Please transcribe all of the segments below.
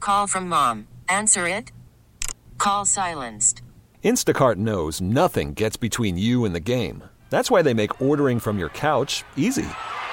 Call from mom. Answer it. Call silenced. Instacart knows nothing gets between you and the game. That's why they make ordering from your couch easy.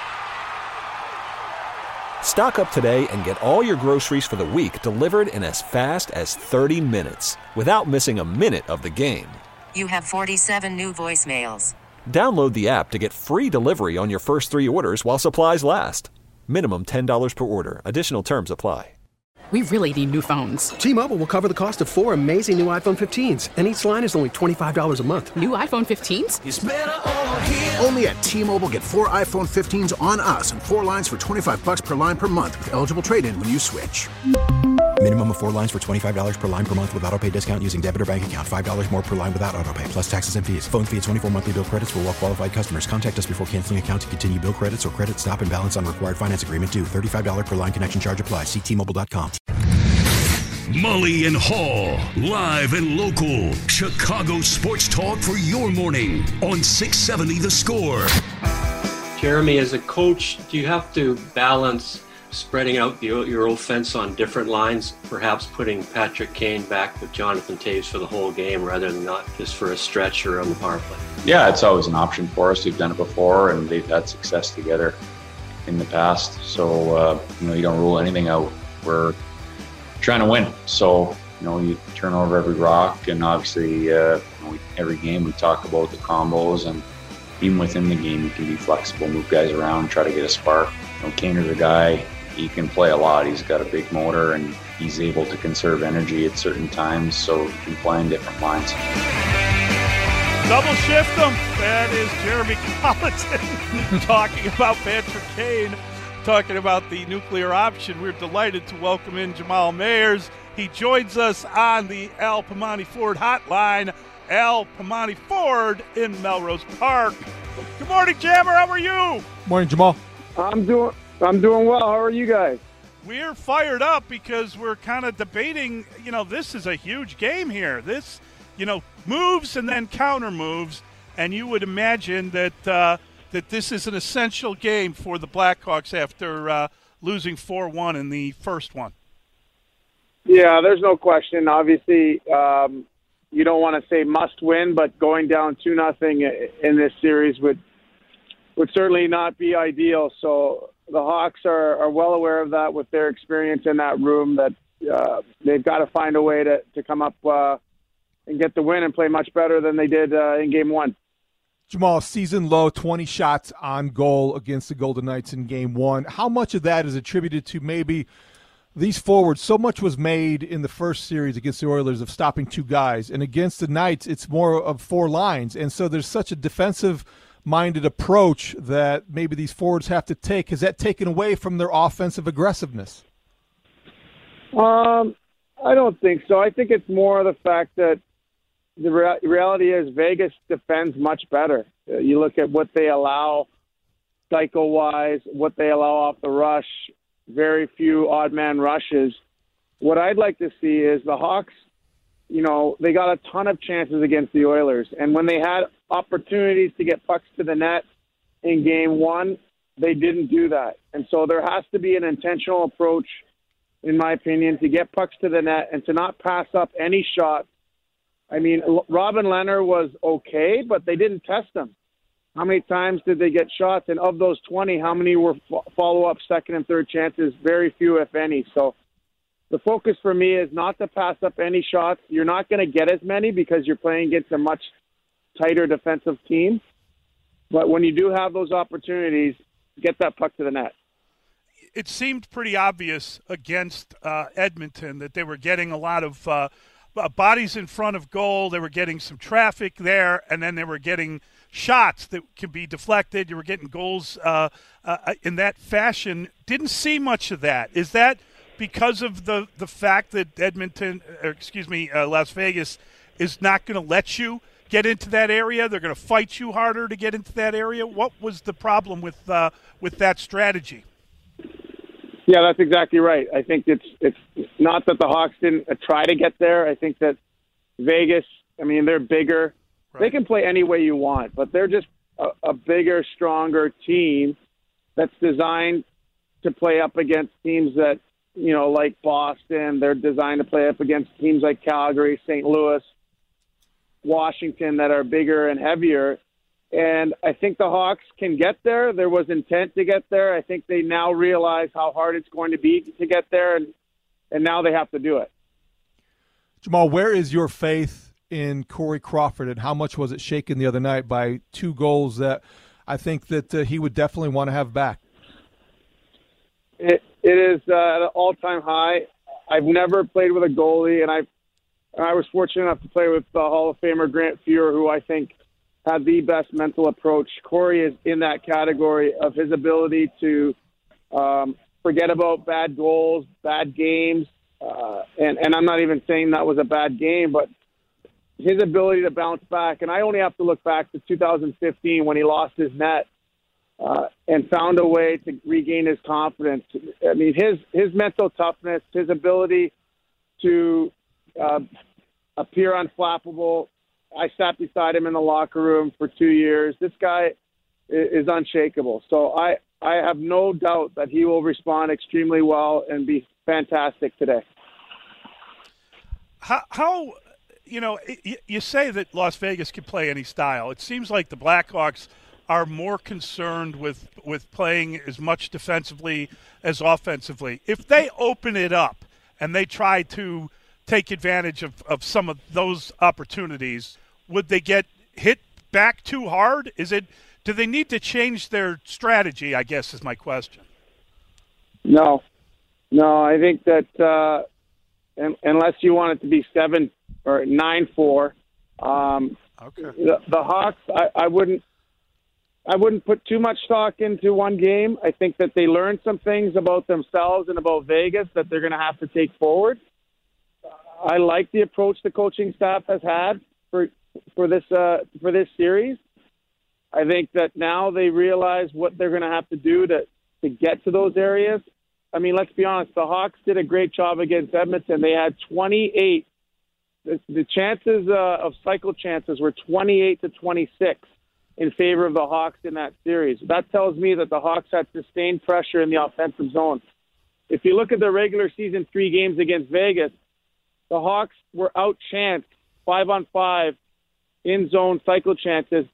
Stock up today and get all your groceries for the week delivered in as fast as 30 minutes without missing a minute of the game. You have 47 new voicemails. Download the app to get free delivery on your first 3 orders while supplies last. Minimum $10 per order. Additional terms apply. We really need new phones. T-Mobile will cover the cost of 4 amazing new iPhone 15s, and each line is only $25 a month. New iPhone 15s? It's better over here. Only at T-Mobile, get 4 iPhone 15s on us and 4 lines for $25 per line per month with eligible trade-in when you switch. Minimum of 4 lines for $25 per line per month with autopay discount using debit or bank account. $5 more per line without autopay, plus taxes and fees. Phone fee at 24 monthly bill credits for well-qualified customers. Contact us before canceling account to continue bill credits or credit stop and balance on required finance agreement due. $35 per line connection charge applies. See T-Mobile.com. Mully and Haw, live and local. Chicago sports talk for your morning on 670 The Score. Jeremy, as a coach, do you have to balance spreading out your offense on different lines, perhaps putting Patrick Kane back with Jonathan Toews for the whole game rather than not just for a stretch or on the power play? Yeah, it's always an option for us. We've done it before, and they've had success together in the past. So, you don't rule anything out. We're trying to win. So, you turn over every rock, and obviously every game we talk about the combos, and even within the game you can be flexible, move guys around, try to get a spark. Kaner's a guy, he can play a lot. He's got a big motor, and he's able to conserve energy at certain times, so he can play in different lines. Double shift them. That is Jeremy Colleton talking about Patrick Kane, talking about the nuclear option. We're delighted to welcome in Jamal Mayers. He joins us on the Al Piemonte Ford hotline. Al Piemonte Ford in Melrose Park. Good morning, Jammer. How are you? Morning, Jamal. I'm doing well. How are you guys? We're fired up because we're kind of debating, this is a huge game here. This, moves and then counter moves, and you would imagine that that this is an essential game for the Blackhawks after losing 4-1 in the first one. Yeah, there's no question. Obviously, you don't want to say must win, but going down 2-0 in this series would certainly not be ideal. So the Hawks are well aware of that with their experience in that room, that they've got to find a way to come up and get the win and play much better than they did in Game 1. Jamal, season low, 20 shots on goal against the Golden Knights in Game 1. How much of that is attributed to maybe these forwards? So much was made in the first series against the Oilers of stopping 2 guys, and against the Knights it's more of 4 lines, and so there's such a defensive-minded approach that maybe these forwards have to take. Has that taken away from their offensive aggressiveness? I don't think so. I think it's more the fact that the reality is Vegas defends much better. You look at what they allow cycle-wise, what they allow off the rush, very few odd-man rushes. What I'd like to see is the Hawks, they got a ton of chances against the Oilers. And when they had opportunities to get pucks to the net in Game 1, they didn't do that. And so there has to be an intentional approach, in my opinion, to get pucks to the net and to not pass up any shots. I mean, Robin Lehner was okay, but they didn't test him. How many times did they get shots? And of those 20, how many were follow-up second and third chances? Very few, if any. So the focus for me is not to pass up any shots. You're not going to get as many because you're playing against a much tighter defensive team. But when you do have those opportunities, get that puck to the net. It seemed pretty obvious against Edmonton that they were getting a lot of bodies in front of goal. They were getting some traffic there, and then they were getting shots that could be deflected. You were getting goals in that fashion. Didn't see much of that. Is that because of the fact that Las Vegas is not going to let you get into that area? They're going to fight you harder to get into that area? What was the problem with that strategy? Yeah, that's exactly right. I think it's not that the Hawks didn't try to get there. I think that Vegas, they're bigger. Right. They can play any way you want, but they're just a bigger, stronger team that's designed to play up against teams that like Boston. They're designed to play up against teams like Calgary, St. Louis, Washington that are bigger and heavier. And I think the Hawks can get there. There was intent to get there. I think they now realize how hard it's going to be to get there, and now they have to do it. Jamal, where is your faith in Corey Crawford, and how much was it shaken the other night by 2 goals that I think that he would definitely want to have back? It is at an all-time high. I've never played with a goalie, and I was fortunate enough to play with Hall of Famer Grant Fuhr, who I think had the best mental approach. Corey is in that category of his ability to forget about bad goals, bad games, and I'm not even saying that was a bad game, but his ability to bounce back. And I only have to look back to 2015 when he lost his net and found a way to regain his confidence. I mean, his mental toughness, his ability to appear unflappable. I sat beside him in the locker room for 2 years. This guy is unshakable. So I have no doubt that he will respond extremely well and be fantastic today. How you say that Las Vegas can play any style. It seems like the Blackhawks are more concerned with playing as much defensively as offensively. If they open it up and they try to take advantage of some of those opportunities, would they get hit back too hard? Do they need to change their strategy, I guess is my question. No, I think that unless you want it to be 7 or 9-4, the Hawks, I wouldn't put too much stock into one game. I think that they learned some things about themselves and about Vegas that they're going to have to take forward. I like the approach the coaching staff has had for this series. I think that now they realize what they're going to have to do to get to those areas. I mean, let's be honest. The Hawks did a great job against Edmonton. They had 28. The chances of cycle chances were 28-26 in favor of the Hawks in that series. That tells me that the Hawks had sustained pressure in the offensive zone. If you look at the regular season 3 games against Vegas, the Hawks were outchanced 5-on-5 in zone cycle chances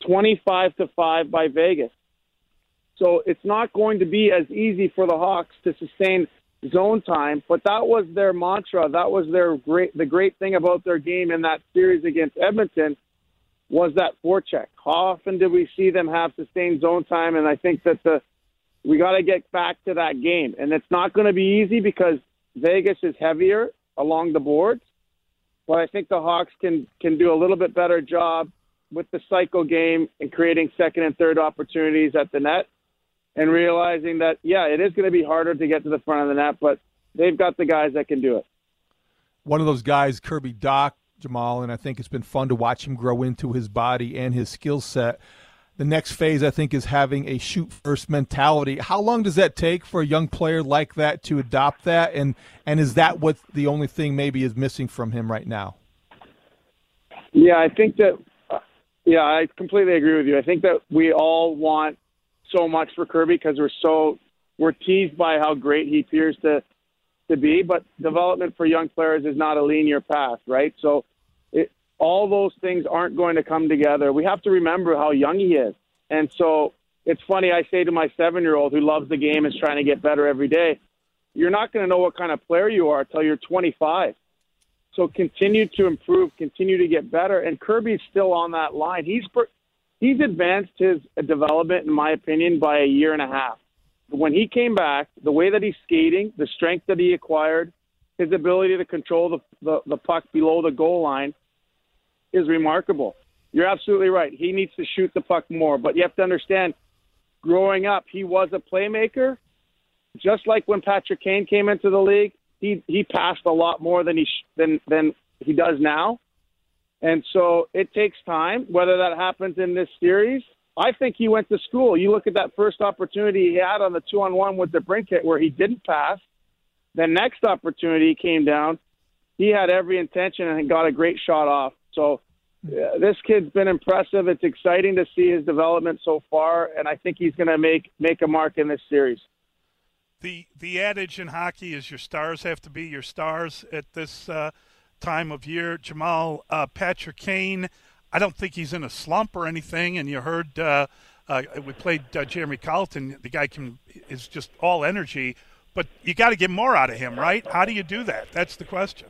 25-5 by Vegas. So it's not going to be as easy for the Hawks to sustain zone time, but that was their mantra. That was the great thing about their game in that series against Edmonton was that forecheck. How often did we see them have sustained zone time? And I think that we got to get back to that game. And it's not going to be easy because Vegas is heavier along the boards, but I think the Hawks can do a little bit better job with the cycle game and creating second and third opportunities at the net and realizing that, it is going to be harder to get to the front of the net, but they've got the guys that can do it. One of those guys, Kirby Dach, Jamal, and I think it's been fun to watch him grow into his body and his skill set. The next phase, I think, is having a shoot-first mentality. How long does that take for a young player like that to adopt that? And is that what the only thing maybe is missing from him right now? Yeah, I think that I completely agree with you. I think that we all want so much for Kirby because we're teased by how great he appears to be, but development for young players is not a linear path, right? So all those things aren't going to come together. We have to remember how young he is. And so it's funny, I say to my 7-year-old who loves the game and is trying to get better every day, you're not going to know what kind of player you are until you're 25. So continue to improve, continue to get better. And Kirby's still on that line. He's advanced his development, in my opinion, by a year and a half. When he came back, the way that he's skating, the strength that he acquired, his ability to control the puck below the goal line is remarkable. You're absolutely right. He needs to shoot the puck more. But you have to understand, growing up, he was a playmaker. Just like when Patrick Kane came into the league, he passed a lot more than he does now. And so it takes time, whether that happens in this series. I think he went to school. You look at that first opportunity he had on the 2-on-1 with the Brinkett where he didn't pass. The next opportunity came down. He had every intention and got a great shot off. So this kid's been impressive. It's exciting to see his development so far, and I think he's going to make a mark in this series. The adage in hockey is your stars have to be your stars at this time of year. Jamal, Patrick Kane, I don't think he's in a slump or anything. And you heard we played Jeremy Colleton. The guy is just all energy. But you got to get more out of him, right? How do you do that? That's the question.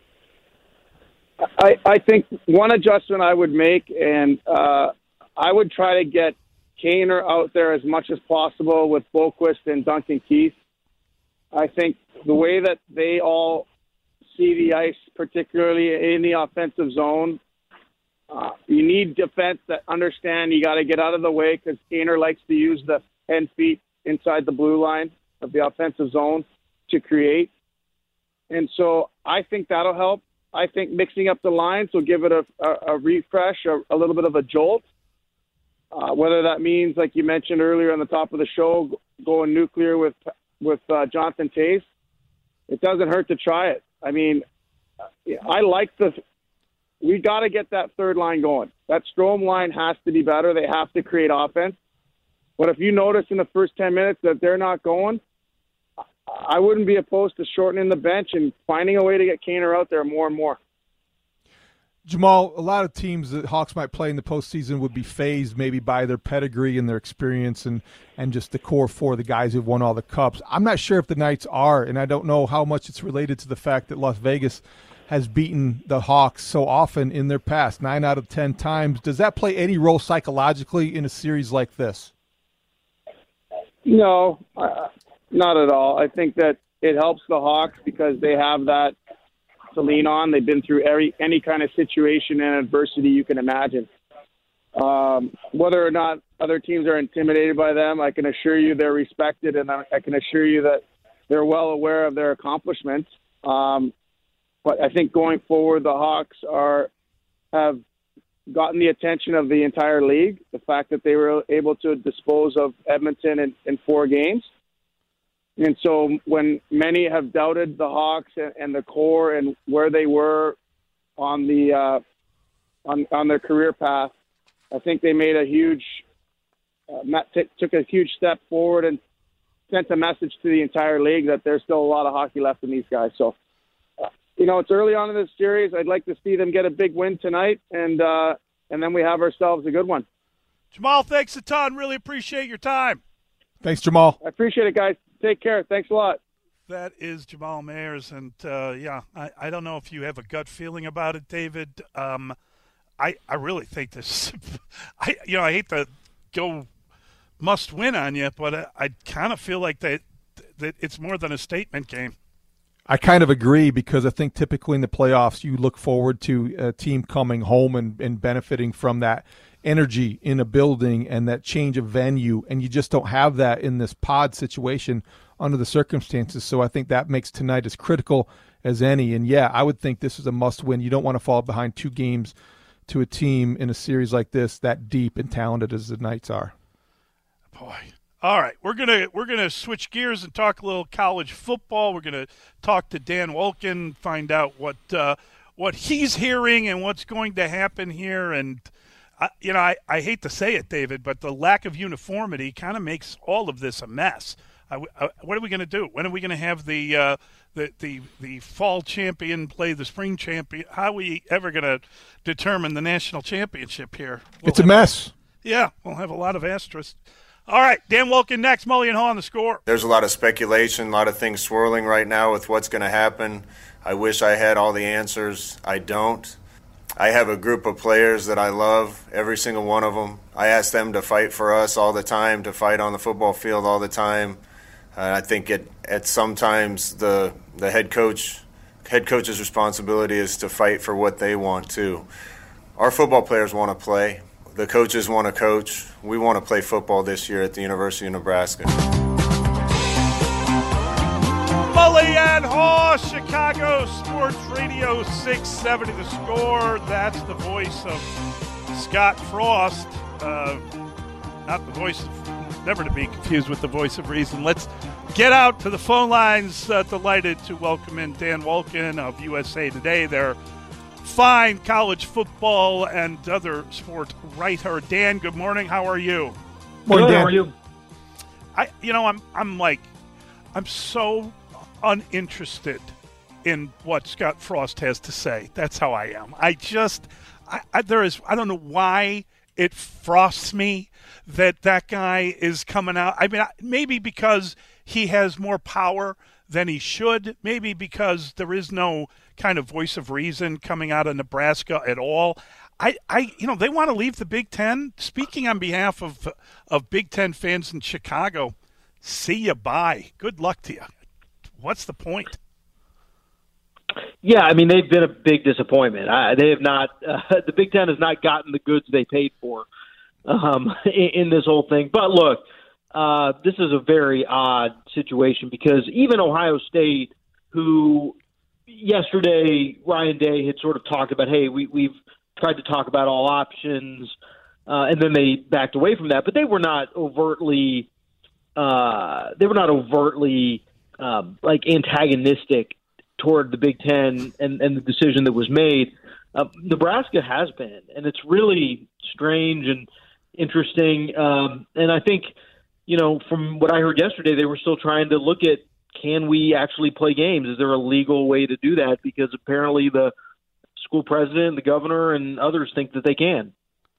I think one adjustment I would make, and I would try to get Kaner out there as much as possible with Boqvist and Duncan Keith. I think the way that they all see the ice, particularly in the offensive zone, you need defense that understand you got to get out of the way because Kaner likes to use the 10 feet inside the blue line of the offensive zone to create. And so I think that'll help. I think mixing up the lines will give it a refresh, a little bit of a jolt. Whether that means, like you mentioned earlier on the top of the show, going nuclear with Jonathan Toews, it doesn't hurt to try it. I mean, I like we got to get that third line going. That Strome line has to be better. They have to create offense. But if you notice in the first 10 minutes that they're not going, I wouldn't be opposed to shortening the bench and finding a way to get Kaner out there more and more. Jamal, a lot of teams that Hawks might play in the postseason would be fazed maybe by their pedigree and their experience and just the core four, the guys who've won all the cups. I'm not sure if the Knights are, and I don't know how much it's related to the fact that Las Vegas has beaten the Hawks so often in their past, 9 out of 10 times. Does that play any role psychologically in a series like this? No, not at all. I think that it helps the Hawks because they have that to lean on. They've been through any kind of situation and adversity you can imagine. Whether or not other teams are intimidated by them, I can assure you they're respected, and I can assure you that they're well aware of their accomplishments. But I think going forward, the Hawks have gotten the attention of the entire league. The fact that they were able to dispose of Edmonton in 4 games. And so when many have doubted the Hawks and the core and where they were on on their career path, I think they made took a huge step forward and sent a message to the entire league that there's still a lot of hockey left in these guys. So, it's early on in this series. I'd like to see them get a big win tonight, and then we have ourselves a good one. Jamal, thanks a ton. Really appreciate your time. Thanks, Jamal. I appreciate it, guys. Take care. Thanks a lot. That is Jamal Mayers, and I don't know if you have a gut feeling about it, David. I really think this. I hate to go must win on you, but I kind of feel like that it's more than a statement game. I kind of agree because I think typically in the playoffs you look forward to a team coming home and benefiting from that energy in a building and that change of venue, and you just don't have that in this pod situation under the circumstances. So I think that makes tonight as critical as any. And, yeah, I would think this is a must-win. You don't want to fall behind 2 games to a team in a series like this that deep and talented as the Knights are. Boy. All right, we're gonna switch gears and talk a little college football. We're gonna talk to Dan Wolken, find out what he's hearing and what's going to happen here. And I hate to say it, David, but the lack of uniformity kind of makes all of this a mess. What are we going to do? When are we going to have the fall champion play the spring champion? How are we ever going to determine the national championship here? It's a mess. Yeah, we'll have a lot of asterisks. All right, Dan Wolken next. Mully and Hall on The Score. There's a lot of speculation, a lot of things swirling right now with what's going to happen. I wish I had all the answers. I don't. I have a group of players that I love, every single one of them. I ask them to fight for us all the time, to fight on the football field all the time. I think at sometimes the head coach's responsibility is to fight for what they want too. Our football players want to play. The coaches want to coach. We want to play football this year at the University of Nebraska. Mully and Haw, Chicago Sports Radio 670 The Score. That's the voice of Scott Frost. Not the voice of, never to be confused with the voice of reason. Let's get out to the phone lines. Delighted to welcome in Dan Wolken of USA Today. They're fine college football and other sport writer. Dan, good morning. How are you? Morning, Dan. How are you? I'm so uninterested in what Scott Frost has to say. That's how I am. I don't know why it frosts me that guy is coming out. I mean, maybe because he has more power than he should. Maybe because there is no kind of voice of reason coming out of Nebraska at all. They want to leave the Big Ten. Speaking on behalf of Big Ten fans in Chicago, see you bye. Good luck to you. What's the point? Yeah, I mean, they've been a big disappointment. They have not. The Big Ten has not gotten the goods they paid for in this whole thing. But look, this is a very odd situation because even Ohio State, who yesterday Ryan Day had sort of talked about, hey, we've tried to talk about all options, and then they backed away from that. But they were not overtly, like antagonistic toward the Big Ten and the decision that was made. Nebraska has been, and it's really strange and interesting. And I think, from what I heard yesterday, they were still trying to look at, can we actually play games? Is there a legal way to do that? Because apparently the school president, the governor, and others think that they can.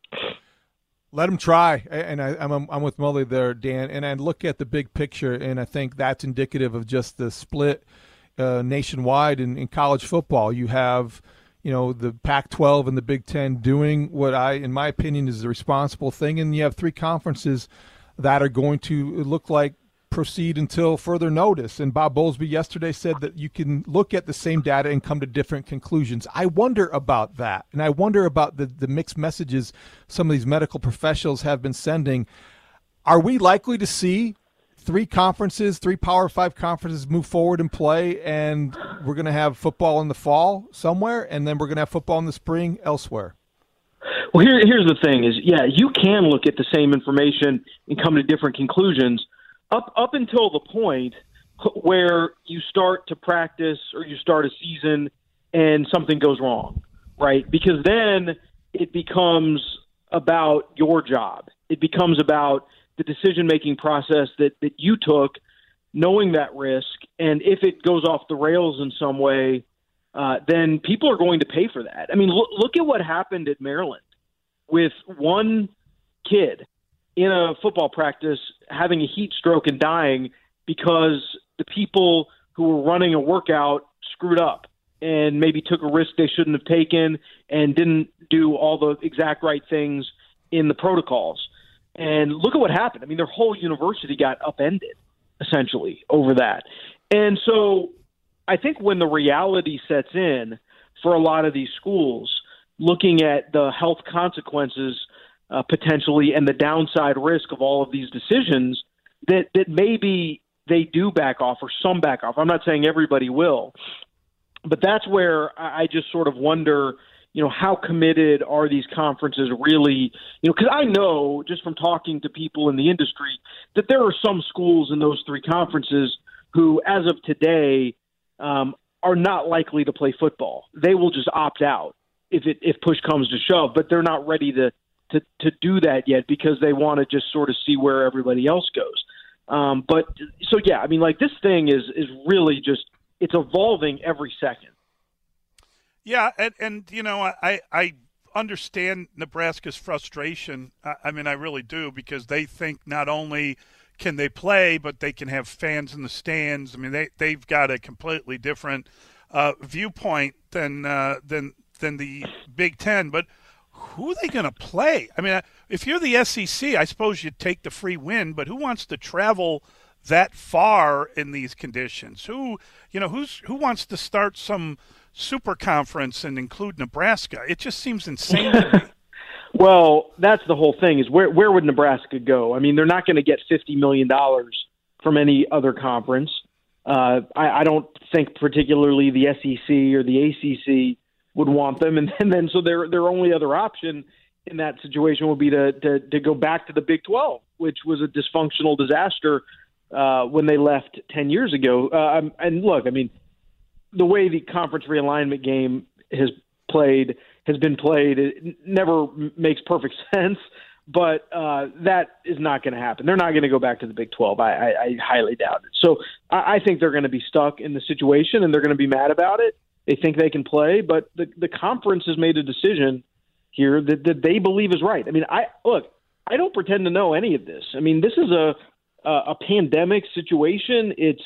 Let them try, and I'm with Mully there, Dan, and I look at the big picture, and I think that's indicative of just the split nationwide in college football. You have, the Pac-12 and the Big Ten doing what in my opinion, is the responsible thing, and you have three conferences that are going to look like proceed until further notice. And Bob Bowlesby yesterday said that you can look at the same data and come to different conclusions. I wonder about that, and I wonder about the mixed messages some of these medical professionals have been sending. Are we likely to see three Power 5 conferences move forward and play, and we're going to have football in the fall somewhere, and then we're going to have football in the spring elsewhere? Well, here's the thing is, yeah, you can look at the same information and come to different conclusions up until the point where you start to practice or you start a season and something goes wrong, right? Because then it becomes about your job. It becomes about the decision-making process that you took, knowing that risk, and if it goes off the rails in some way, then people are going to pay for that. I mean, look at what happened at Maryland with one kid in a football practice having a heat stroke and dying because the people who were running a workout screwed up and maybe took a risk they shouldn't have taken and didn't do all the exact right things in the protocols. And look at what happened. I mean, their whole university got upended, essentially, over that. And so I think when the reality sets in for a lot of these schools, looking at the health consequences potentially and the downside risk of all of these decisions, that maybe they do back off or some back off. I'm not saying everybody will. But that's where I just sort of wonder, how committed are these conferences really? Because I know just from talking to people in the industry that there are some schools in those three conferences who, as of today, are not likely to play football. They will just opt out if push comes to shove, but they're not ready to do that yet because they want to just sort of see where everybody else goes. This thing is really just, it's evolving every second. Yeah, and I understand Nebraska's frustration. I really do, because they think not only can they play, but they can have fans in the stands. I mean, they've got a completely different viewpoint than the Big Ten. But who are they going to play? I mean, if you're the SEC, I suppose you'd take the free win, but who wants to travel that far in these conditions? Who wants to start some super conference and include Nebraska? It just seems insane to me. Well, that's the whole thing, is where would Nebraska go? I mean, they're not going to get $50 million from any other conference. I don't think particularly the SEC or the ACC would want them. And then so their only other option in that situation would be to go back to the Big 12, which was a dysfunctional disaster when they left 10 years ago. And look, I mean, the way the conference realignment game has been played, it never makes perfect sense. But that is not going to happen. They're not going to go back to the Big 12. I highly doubt it. So I think they're going to be stuck in the situation, and they're going to be mad about it. They think they can play, but the conference has made a decision here that they believe is right. I mean, I don't pretend to know any of this. I mean, this is a pandemic situation. It's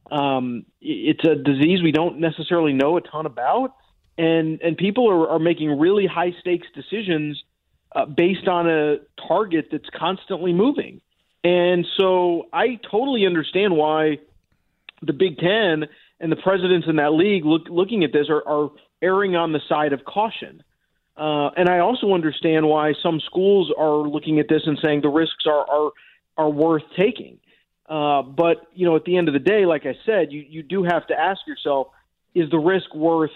a disease we don't necessarily know a ton about, and people are making really high stakes decisions based on a target that's constantly moving. And so I totally understand why the Big Ten and the presidents in that league looking at this are erring on the side of caution. And I also understand why some schools are looking at this and saying the risks are worth taking. But, at the end of the day, like I said, you do have to ask yourself, is the risk worth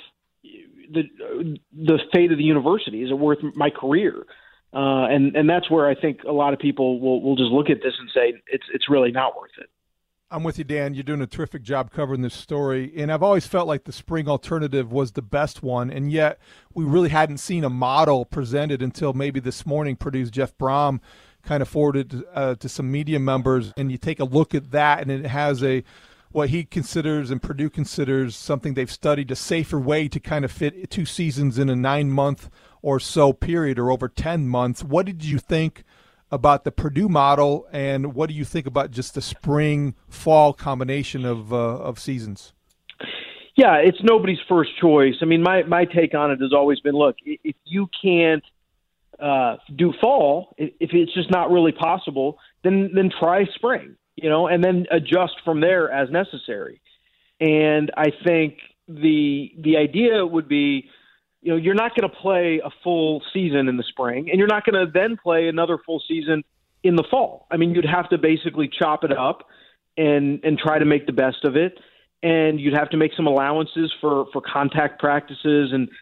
the fate of the university? Is it worth my career? And that's where I think a lot of people will just look at this and say it's really not worth it. I'm with you, Dan. You're doing a terrific job covering this story. And I've always felt like the spring alternative was the best one. And yet we really hadn't seen a model presented until maybe this morning. Purdue's Jeff Brom kind of forwarded to some media members. And you take a look at that, and it has what he considers and Purdue considers something they've studied, a safer way to kind of fit 2 seasons in a 9-month or so period, or over 10 months. What did you think about the Purdue model, and what do you think about just the spring-fall combination of seasons? Yeah, it's nobody's first choice. I mean, my take on it has always been, look, if you can't do fall, if it's just not really possible, then try spring, and then adjust from there as necessary. And I think the idea would be, you're not going to play a full season in the spring, and you're not going to then play another full season in the fall. I mean, you'd have to basically chop it up and try to make the best of it. And you'd have to make some allowances for contact practices, and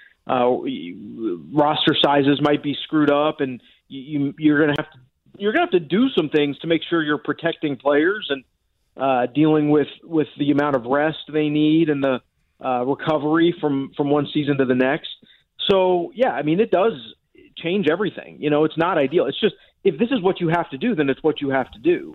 roster sizes might be screwed up, and you're going to have to do some things to make sure you're protecting players and dealing with the amount of rest they need and the recovery from one season to the next. So, yeah, I mean, it does change everything. It's not ideal. It's just, if this is what you have to do, then it's what you have to do.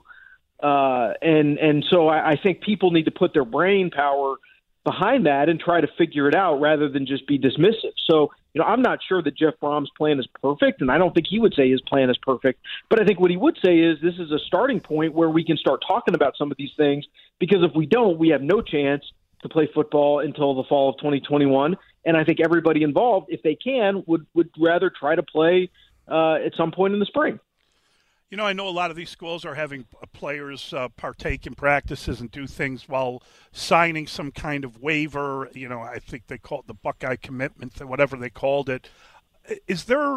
And so I think people need to put their brain power behind that and try to figure it out rather than just be dismissive. So, I'm not sure that Jeff Brom's plan is perfect, and I don't think he would say his plan is perfect. But I think what he would say is this is a starting point where we can start talking about some of these things, because if we don't, we have no chance to play football until the fall of 2021. And I think everybody involved, if they can, would rather try to play at some point in the spring. I know a lot of these schools are having players partake in practices and do things while signing some kind of waiver. I think they call it the Buckeye commitment, whatever they called it. Is there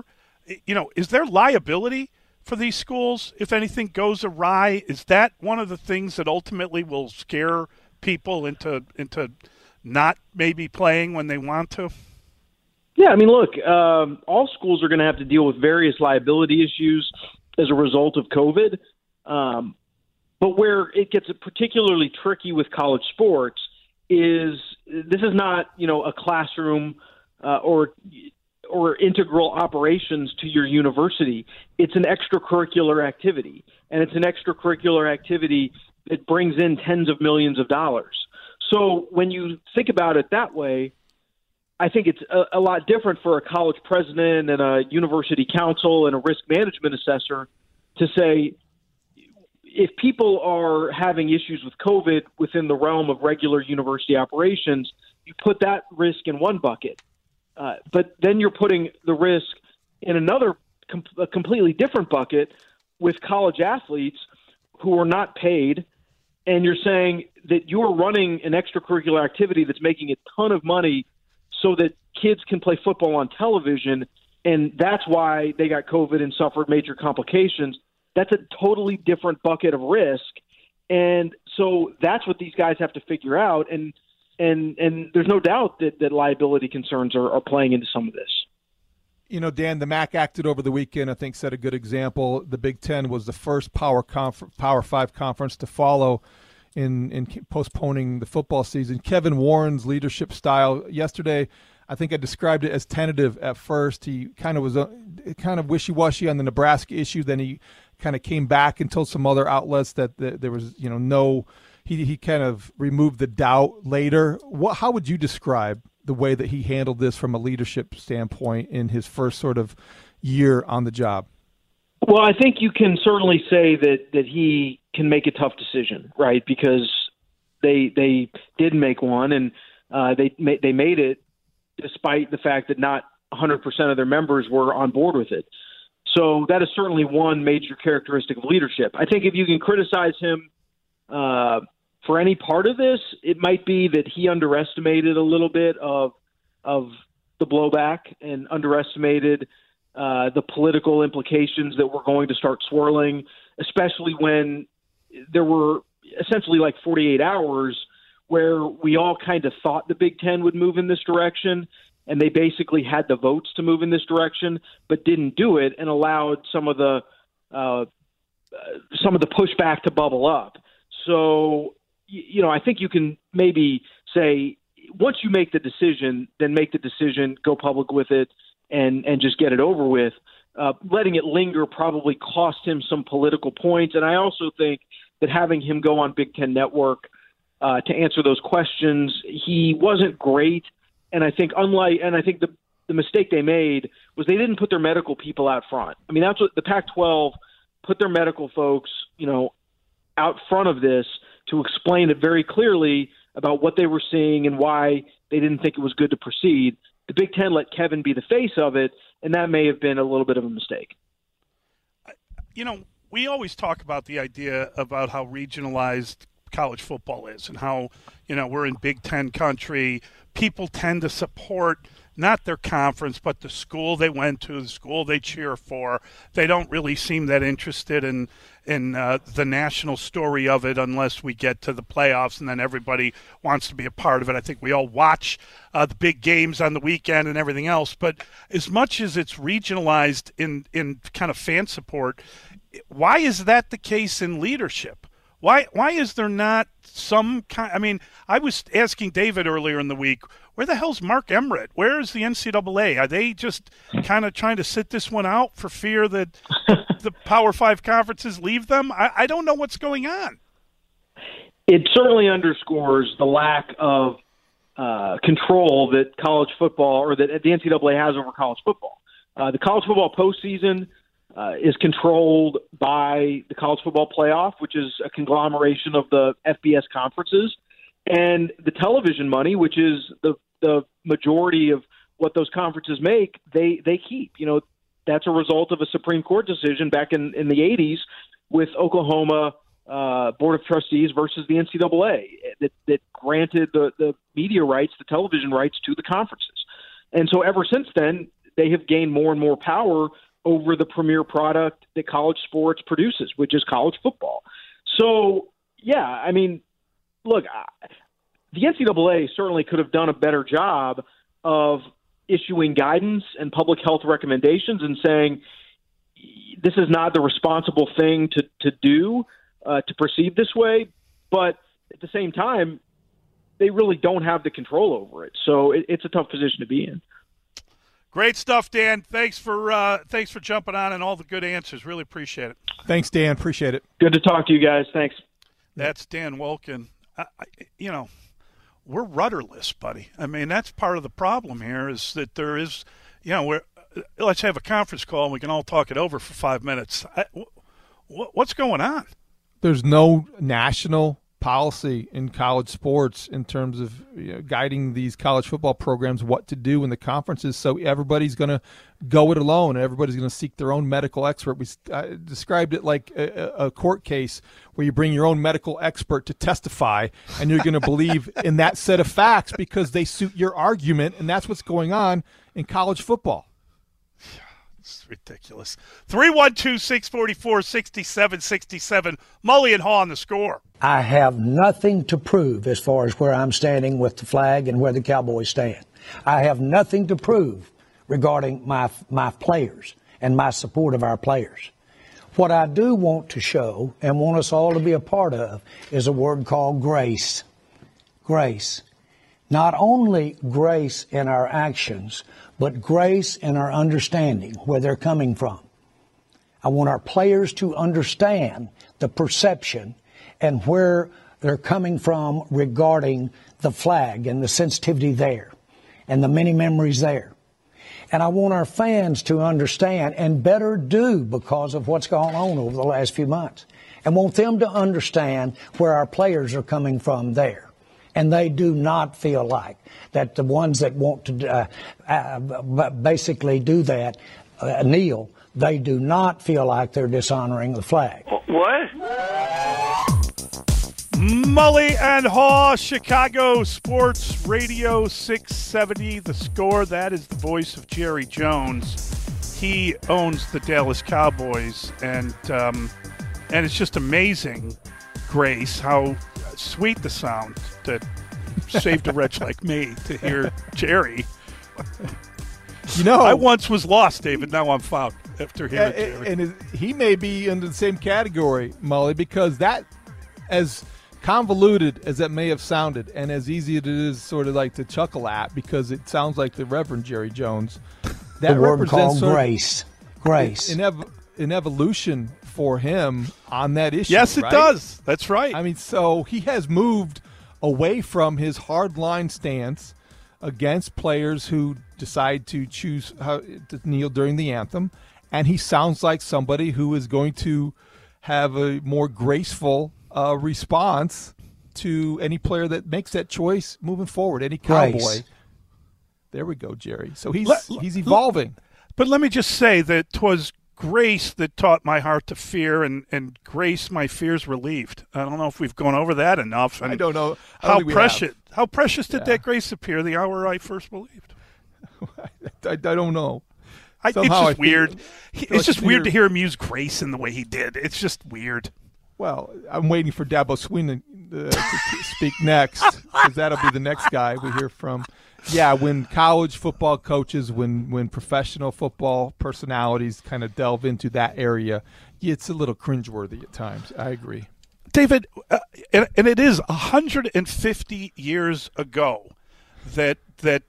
liability for these schools if anything goes awry? Is that one of the things that ultimately will scare people into not maybe playing when they want to? Yeah, I mean, look, all schools are going to have to deal with various liability issues as a result of COVID. But where it gets particularly tricky with college sports is this is not, a classroom or integral operations to your university. It's an extracurricular activity, and it's an extracurricular activity that brings in tens of millions of dollars. So when you think about it that way, I think it's a lot different for a college president and a university council and a risk management assessor to say, if people are having issues with COVID within the realm of regular university operations, you put that risk in one bucket. But then you're putting the risk in another a completely different bucket with college athletes who are not paid, and you're saying that you're running an extracurricular activity that's making a ton of money so that kids can play football on television, and that's why they got COVID and suffered major complications. That's a totally different bucket of risk. And so that's what these guys have to figure out. And there's no doubt that liability concerns are playing into some of this. Dan, the MAC acted over the weekend, I think set a good example. The Big Ten was the first Power 5 conference to follow in postponing the football season. Kevin Warren's leadership style yesterday, I think I described it as tentative at first. He kind of was kind of wishy-washy on the Nebraska issue. Then he kind of came back and told some other outlets that there was, no. He kind of removed the doubt later. How would you describe the way that he handled this from a leadership standpoint in his first sort of year on the job? Well, I think you can certainly say that he can make a tough decision, right? Because they did make one, and they made it despite the fact that not 100% of their members were on board with it. So that is certainly one major characteristic of leadership. I think if you can criticize him for any part of this, it might be that he underestimated a little bit of the blowback and underestimated the political implications that were going to start swirling, especially when there were essentially like 48 hours where we all kind of thought the Big Ten would move in this direction, and they basically had the votes to move in this direction, but didn't do it, and allowed some of the pushback to bubble up. So, I think you can maybe say once you make the decision, then make the decision, go public with it, and just get it over with. Letting it linger probably cost him some political points, and I also think that having him go on Big Ten Network to answer those questions, he wasn't great. And I think the mistake they made was they didn't put their medical people out front. I mean, that's what the Pac-12 put their medical folks, out front of this to explain it very clearly about what they were seeing and why they didn't think it was good to proceed. The Big Ten let Kevin be the face of it, and that may have been a little bit of a mistake. We always talk about the idea about how regionalized college football is and how, we're in Big Ten country. People tend to support not their conference, but the school they went to, the school they cheer for. They don't really seem that interested in the national story of it unless we get to the playoffs, and then everybody wants to be a part of it. I think we all watch the big games on the weekend and everything else. But as much as it's regionalized in kind of fan support, why is that the case in leadership? Why is there not some kind? I mean, I was asking David earlier in the week, where the hell's Mark Emmert? Where is the NCAA? Are they just kind of trying to sit this one out for fear that the Power 5 conferences leave them? I don't know what's going on. It certainly underscores the lack of control that college football or that the NCAA has over college football. The college football postseason is controlled by the College Football Playoff, which is a conglomeration of the FBS conferences, and the television money, which is the majority of what those conferences make, they keep. That's a result of a Supreme Court decision back in the 80s with Oklahoma Board of Trustees versus the NCAA that granted the media rights, the television rights to the conferences. And so ever since then, they have gained more and more power over the premier product that college sports produces, which is college football. So, yeah, I mean, look, the NCAA certainly could have done a better job of issuing guidance and public health recommendations and saying this is not the responsible thing to do, to proceed this way. But at the same time, they really don't have the control over it. So it's a tough position to be in. Great stuff, Dan. Thanks for jumping on and all the good answers. Really appreciate it. Thanks, Dan. Appreciate it. Good to talk to you guys. Thanks. That's Dan Wolken. We're rudderless, buddy. I mean, that's part of the problem here is that there is, let's have a conference call and we can all talk it over for 5 minutes. What's going on? There's no national policy in college sports in terms of guiding these college football programs what to do in the conferences. So everybody's going to go it alone. Everybody's going to seek their own medical expert. We described it like a court case where you bring your own medical expert to testify, and you're going to believe in that set of facts because they suit your argument, and that's what's going on in college football. It's ridiculous. 312-644-6767. Mully and Haw on the Score. I have nothing to prove as far as where I'm standing with the flag and where the Cowboys stand. I have nothing to prove regarding my players and my support of our players. What I do want to show and want us all to be a part of is a word called grace. Grace. Not only grace in our actions, but grace in our understanding where they're coming from. I want our players to understand the perception and where they're coming from regarding the flag and the sensitivity there and the many memories there. And I want our fans to understand and better do because of what's gone on over the last few months. And want them to understand where our players are coming from there. And they do not feel like that the ones that want to basically do that, kneel, they do not feel like they're dishonoring the flag. What? Mully and Haw, Chicago Sports Radio 670. The Score, that is the voice of Jerry Jones. He owns the Dallas Cowboys, and it's just amazing, Grace, how sweet the sound that saved a wretch like me to hear Jerry. You know, I once was lost, David. Now I'm found after hearing Jerry. And he may be in the same category, Mully, because that, as convoluted as that may have sounded, and as easy as it is sort of like to chuckle at, because it sounds like the Reverend Jerry Jones, that the word represents called grace. Grace. An evolution for him on that issue. Yes, it right? does. That's right. I mean, so he has moved away from his hardline stance against players who decide to choose how to kneel during the anthem, and he sounds like somebody who is going to have a more graceful response to any player that makes that choice moving forward, any Cowboy. Grace. There we go, Jerry. So he's evolving. But let me just say that 'twas grace that taught my heart to fear, and grace my fears relieved. I don't know if we've gone over that enough. And I don't know. How precious did that grace appear the hour I first believed? I don't know. It's just weird. It's just weird to hear him use grace in the way he did. It's just weird. Well, I'm waiting for Dabo Swinney to speak next, because that'll be the next guy we hear from. Yeah, when college football coaches, when professional football personalities kind of delve into that area, it's a little cringeworthy at times. I agree. David, and it is 150 years ago that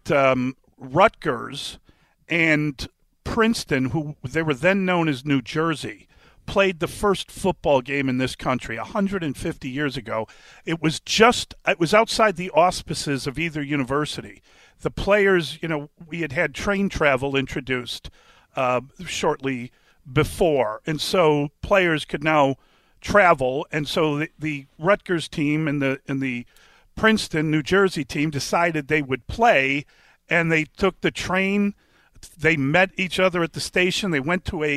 Rutgers and Princeton, who they were then known as New Jersey, played the first football game in this country 150 years ago. It was outside the auspices of either university. The players, we had train travel introduced shortly before, and so players could now travel. And so the Rutgers team and the Princeton, New Jersey team decided they would play, and they took the train. They met each other at the station. They went to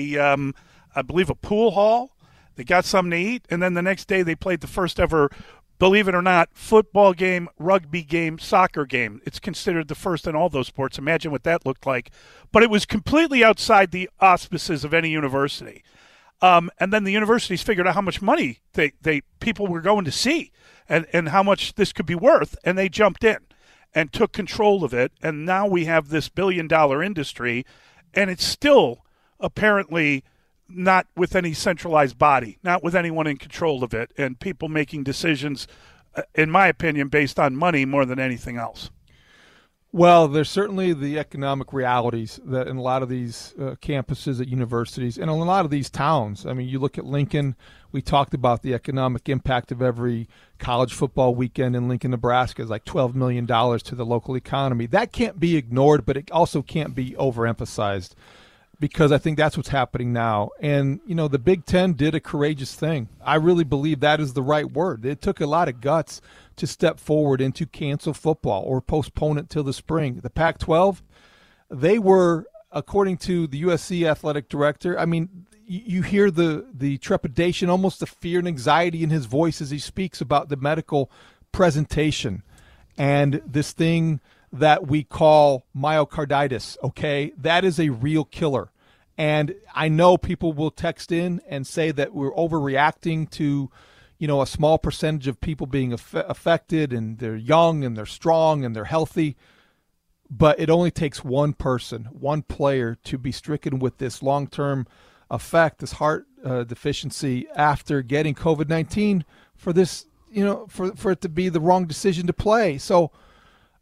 I believe a pool hall. They got something to eat, and then the next day they played the first ever, believe it or not, football game, rugby game, soccer game. It's considered the first in all those sports. Imagine what that looked like. But it was completely outside the auspices of any university. And then the universities figured out how much money people were going to see and how much this could be worth, and they jumped in and took control of it. And now we have this billion-dollar industry, and it's still apparently not with any centralized body, not with anyone in control of it, and people making decisions, in my opinion, based on money more than anything else. Well, there's certainly the economic realities that in a lot of these campuses at universities and in a lot of these towns. I mean, you look at Lincoln, we talked about the economic impact of every college football weekend in Lincoln, Nebraska is like $12 million to the local economy. That can't be ignored, but it also can't be overemphasized, because I think that's what's happening now. And, the Big Ten did a courageous thing. I really believe that is the right word. It took a lot of guts to step forward and to cancel football or postpone it till the spring. The Pac-12, they were, according to the USC athletic director, I mean, you hear the trepidation, almost the fear and anxiety in his voice as he speaks about the medical presentation and this thing that we call myocarditis, okay? That is a real killer. And I know people will text in and say that we're overreacting to, a small percentage of people being affected, and they're young and they're strong and they're healthy. But it only takes one person, one player, to be stricken with this long-term effect, this heart deficiency after getting COVID-19 for this, for it to be the wrong decision to play. So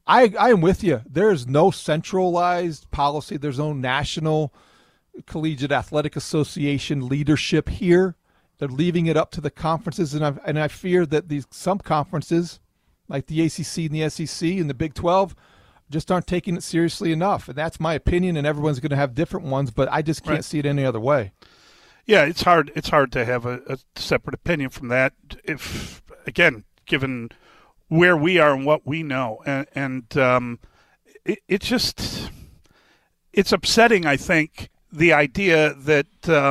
I am with you. There is no centralized policy. There's no National Collegiate Athletic Association leadership here. They're leaving it up to the conferences, and I fear that some conferences, like the ACC and the SEC and the Big 12, just aren't taking it seriously enough. And that's my opinion, and everyone's going to have different ones, but I just can't see it any other way. Yeah, it's hard to have a separate opinion from that. If, again, given where we are and what we know, it's upsetting, I think, the idea that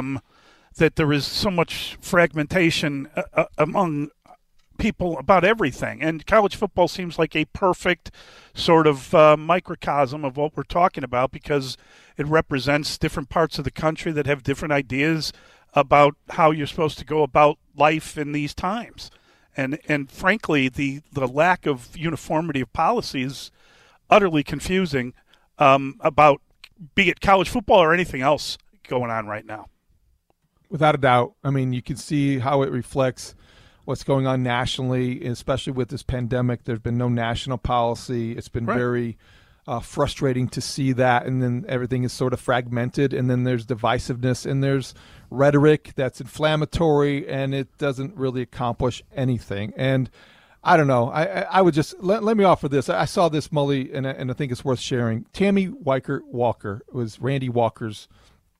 that there is so much fragmentation among people about everything. And college football seems like a perfect sort of microcosm of what we're talking about, because it represents different parts of the country that have different ideas about how you're supposed to go about life in these times. And frankly, the lack of uniformity of policy is utterly confusing about, be it college football or anything else going on right now. Without a doubt. I mean, you can see how it reflects what's going on nationally, especially with this pandemic. There's been no national policy. It's been very frustrating to see that, and then everything is sort of fragmented, and then there's divisiveness, and there's rhetoric that's inflammatory, and it doesn't really accomplish anything. And I don't know. I would just let me offer this. I saw this, Mully, and I think it's worth sharing. Tammy Weichert Walker was Randy Walker's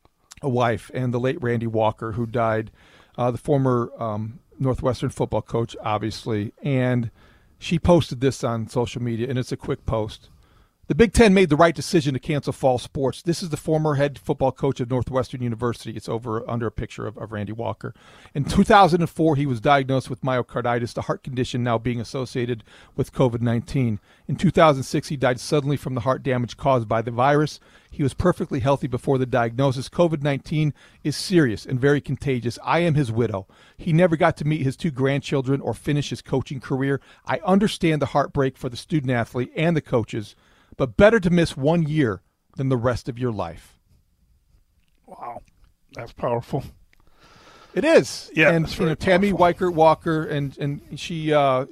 wife, and the late Randy Walker, who died, the former Northwestern football coach, obviously. And she posted this on social media, and it's a quick post. The Big Ten made the right decision to cancel fall sports. This is the former head football coach of Northwestern University. It's under a picture of Randy Walker. In 2004, he was diagnosed with myocarditis, the heart condition now being associated with COVID-19. In 2006, he died suddenly from the heart damage caused by the virus. He was perfectly healthy before the diagnosis. COVID-19 is serious and very contagious. I am his widow. He never got to meet his 2 grandchildren or finish his coaching career. I understand the heartbreak for the student athlete and the coaches, but better to miss 1 year than the rest of your life. Wow, that's powerful. It is. Yeah, and Tammy Weichert Walker, and she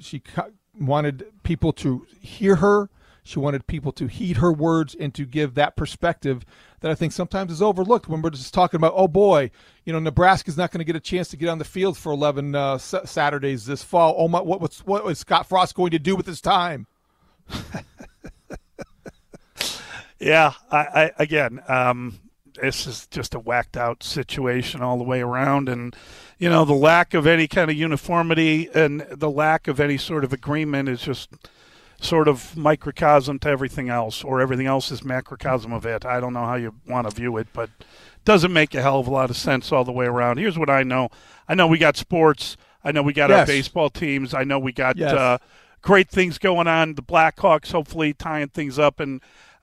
wanted people to hear her. She wanted people to heed her words and to give that perspective that I think sometimes is overlooked when we're just talking about, oh boy, Nebraska's not going to get a chance to get on the field for 11 Saturdays this fall. Oh my, what is Scott Frost going to do with his time? Yeah, I again, this is just a whacked out situation all the way around, and the lack of any kind of uniformity and the lack of any sort of agreement is just sort of microcosm to everything else, or everything else is macrocosm of it. I don't know how you want to view it, but it doesn't make a hell of a lot of sense all the way around. Here's what I know. I know we got sports. I know we got our baseball teams. I know we got great things going on. The Blackhawks hopefully tying things up, and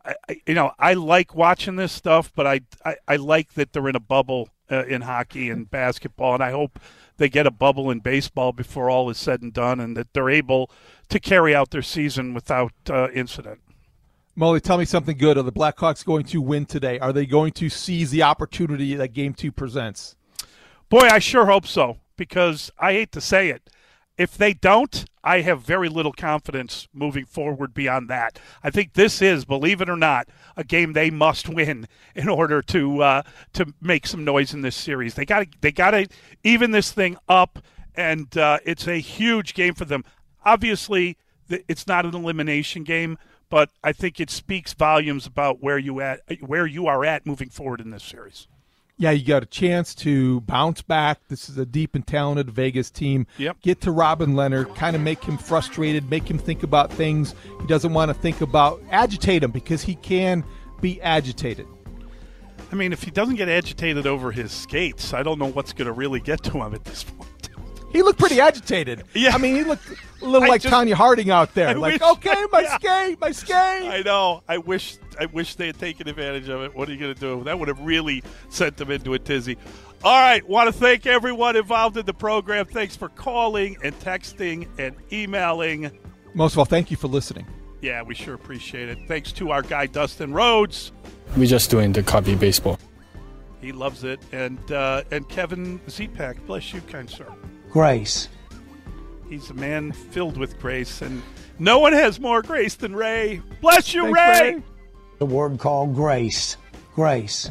I like watching this stuff, but I like that they're in a bubble in hockey and basketball, and I hope they get a bubble in baseball before all is said and done, and that they're able to carry out their season without incident. Mully, tell me something good. Are the Blackhawks going to win today? Are they going to seize the opportunity that Game 2 presents? Boy, I sure hope so, because I hate to say it, if they don't, I have very little confidence moving forward beyond that. I think this is, believe it or not, a game they must win in order to make some noise in this series. They got to even this thing up, and it's a huge game for them. Obviously, it's not an elimination game, but I think it speaks volumes about where you are at moving forward in this series. Yeah, you got a chance to bounce back. This is a deep and talented Vegas team. Yep. Get to Robin Leonard, kind of make him frustrated, make him think about things he doesn't want to think about. Agitate him, because he can be agitated. I mean, if he doesn't get agitated over his skates, I don't know what's going to really get to him at this point. He looked pretty agitated. Yeah. I mean, he looked a little like Tanya Harding out there. My skate. I know. I wish they had taken advantage of it. What are you going to do? That would have really sent them into a tizzy. All right. Want to thank everyone involved in the program. Thanks for calling and texting and emailing. Most of all, thank you for listening. Yeah, we sure appreciate it. Thanks to our guy, Dustin Rhodes. We're just doing the copy baseball. He loves it. And Kevin Zepak, bless you, kind sir. Grace. He's a man filled with grace, and no one has more grace than Ray. Bless you, Thanks, Ray. The word called grace. Grace.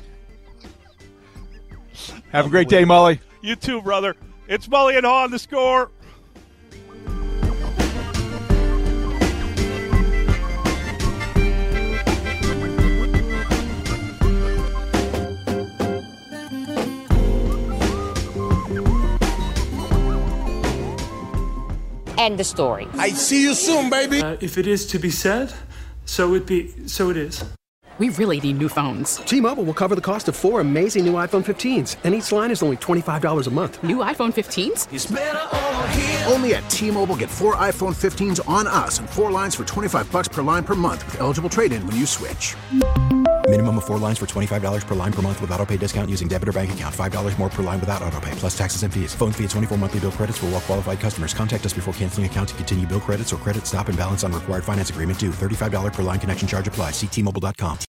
Have a great day, Mully. You too, brother. It's Mully and Haw on The Score. End the story. I see you soon, baby. If it is to be said, so it is. We really need new phones. T-Mobile will cover the cost of 4 amazing new iPhone 15s, and each line is only $25 a month. New iPhone 15s? It's better over here. Only at T-Mobile, get 4 iPhone 15s on us and 4 lines for $25 per line per month with eligible trade-in when you switch. Minimum of 4 lines for $25 per line per month with autopay discount using debit or bank account. $5 more per line without autopay, plus taxes and fees. Phone fee at 24 monthly bill credits for well-qualified customers. Contact us before canceling account to continue bill credits or credit stop and balance on required finance agreement due. $35 per line connection charge applies. See T-Mobile.com.